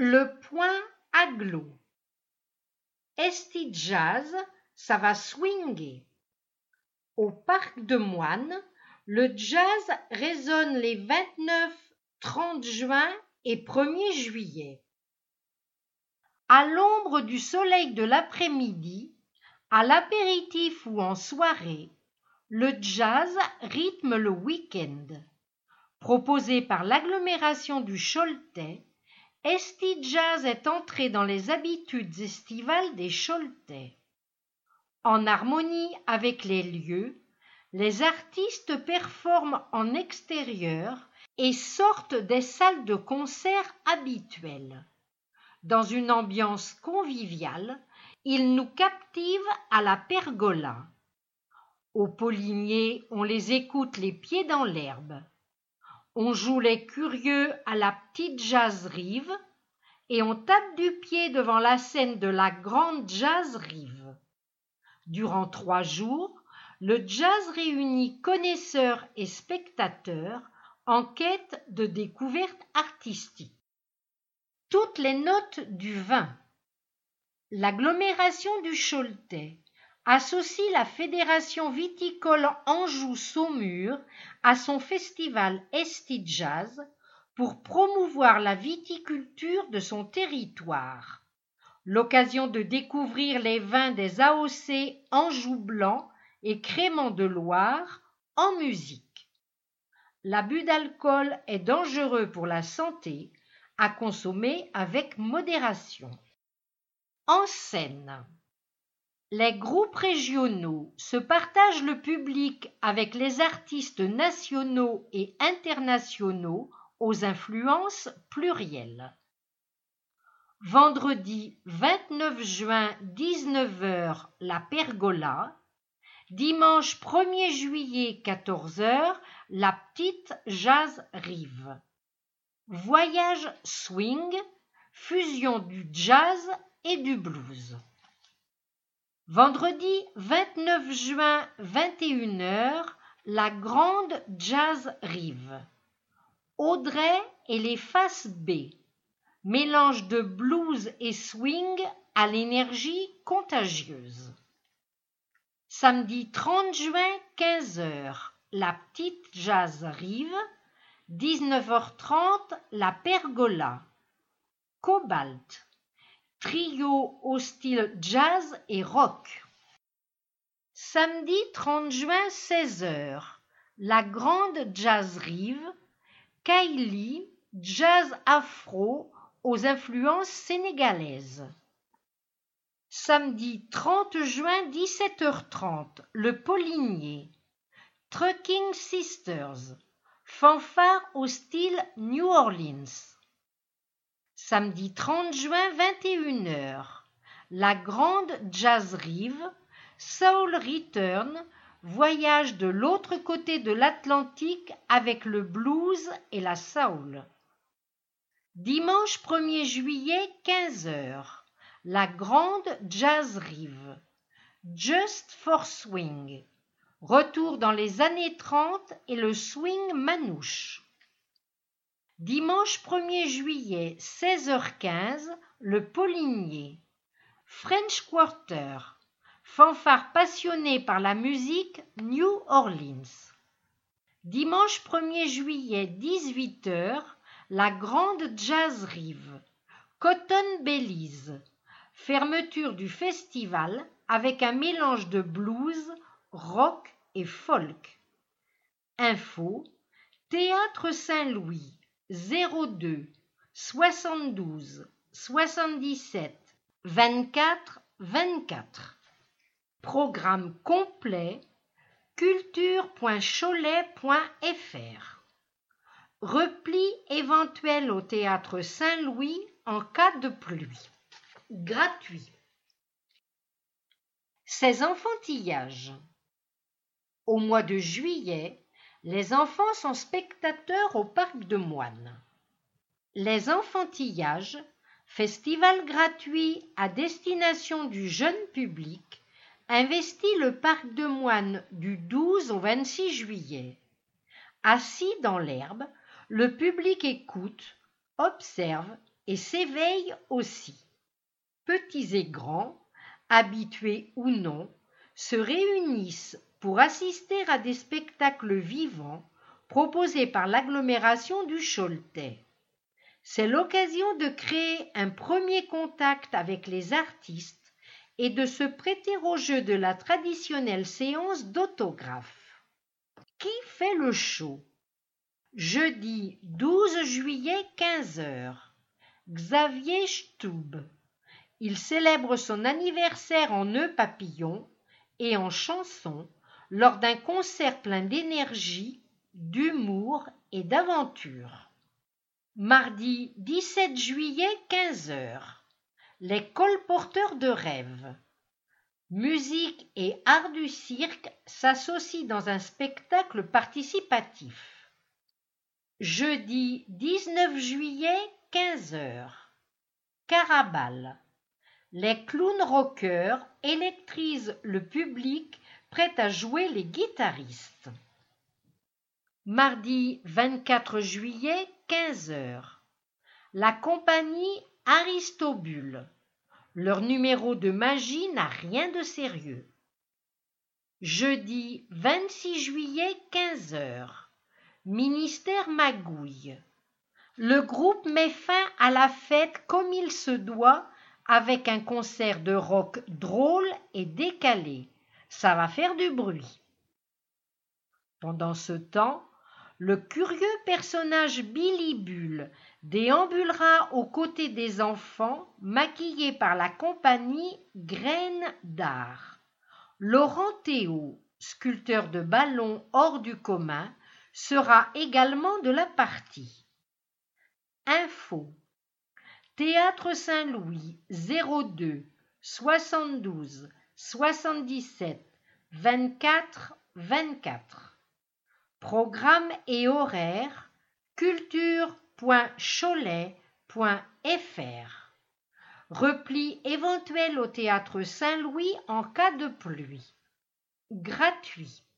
Le point aglo. Esti jazz, ça va swinguer. Au Parc de Moine, le jazz résonne les 29, 30 juin et 1er juillet. À l'ombre du soleil de l'après-midi, à l'apéritif ou en soirée, le jazz rythme le week-end. Proposé par l'agglomération du Choletais, Esti Jazz est entré dans les habitudes estivales des Choletais. En harmonie avec les lieux, les artistes performent en extérieur et sortent des salles de concert habituelles. Dans une ambiance conviviale, ils nous captivent à la pergola. Au Paulinier, on les écoute les pieds dans l'herbe. On joue les curieux à la petite jazz rive et on tape du pied devant la scène de la grande jazz rive. Durant 3 jours, le jazz réunit connaisseurs et spectateurs en quête de découvertes artistiques. Toutes les notes du vin. L'agglomération du Choletais associe la Fédération viticole Anjou-Saumur à son festival Esti Jazz pour promouvoir la viticulture de son territoire. L'occasion de découvrir les vins des AOC Anjou Blanc et Crémant de Loire en musique. L'abus d'alcool est dangereux pour la santé, à consommer avec modération. En scène. Les groupes régionaux se partagent le public avec les artistes nationaux et internationaux aux influences plurielles. Vendredi 29 juin 19h, la Pergola. Dimanche 1er juillet 14h, la petite jazz rive. Voyage swing, fusion du jazz et du blues. Vendredi 29 juin 21h, la grande jazz rive. Audrey et les faces B. Mélange de blues et swing à l'énergie contagieuse. Samedi 30 juin 15h, la petite jazz rive. 19h30, la pergola. Cobalt. Trio au style jazz et rock. Samedi 30 juin 16h, la grande jazz rive, Kylie, jazz afro aux influences sénégalaises. Samedi 30 juin 17h30, le Paulinier, Trucking Sisters, fanfare au style New Orleans. Samedi 30 juin 21h, la grande jazz rive, Soul Return, voyage de l'autre côté de l'Atlantique avec le blues et la soul. Dimanche 1er juillet 15h, la grande jazz rive, Just for Swing, retour dans les années 30 et le swing manouche. Dimanche 1er juillet, 16h15, le Paulinier. French Quarter, fanfare passionnée par la musique New Orleans. Dimanche 1er juillet, 18h, la grande jazz rive. Cotton Belize, fermeture du festival avec un mélange de blues, rock et folk. Info, Théâtre Saint-Louis. 02 72 77 24 24. Programme complet culture.cholet.fr. Repli éventuel au Théâtre Saint-Louis en cas de pluie. Gratuit. Ces enfantillages. Au mois de juillet, les enfants sont spectateurs au Parc de Moine. Les enfantillages, festival gratuit à destination du jeune public, investit le Parc de Moine du 12 au 26 juillet. Assis dans l'herbe, le public écoute, observe et s'éveillent aussi. Petits et grands, habitués ou non, se réunissent pour assister à des spectacles vivants proposés par l'agglomération du Choletais. C'est l'occasion de créer un premier contact avec les artistes et de se prêter au jeu de la traditionnelle séance d'autographes. Qui fait le show? Jeudi 12 juillet 15h. Xavier Stub. Il célèbre son anniversaire en nœud papillon et en chanson lors d'un concert plein d'énergie, d'humour et d'aventure. Mardi 17 juillet 15h. Les colporteurs de rêves. Musique et art du cirque s'associent dans un spectacle participatif. Jeudi 19 juillet 15h. Carabal. Les clowns rockers électrisent le public prêt à jouer les guitaristes. Mardi 24 juillet 15h. La compagnie Aristobule. Leur numéro de magie n'a rien de sérieux. Jeudi 26 juillet 15h. Ministère Magouille. Le groupe met fin à la fête comme il se doit avec un concert de rock drôle et décalé. Ça va faire du bruit. Pendant ce temps, le curieux personnage Billy Bull déambulera aux côtés des enfants maquillés par la compagnie Graines d'Art. Laurent Théo, sculpteur de ballons hors du commun, sera également de la partie. Info. Théâtre Saint-Louis 02 72 77 24 24. Programme et horaire culture.cholet.fr. Repli éventuel au Théâtre Saint-Louis en cas de pluie. Gratuit.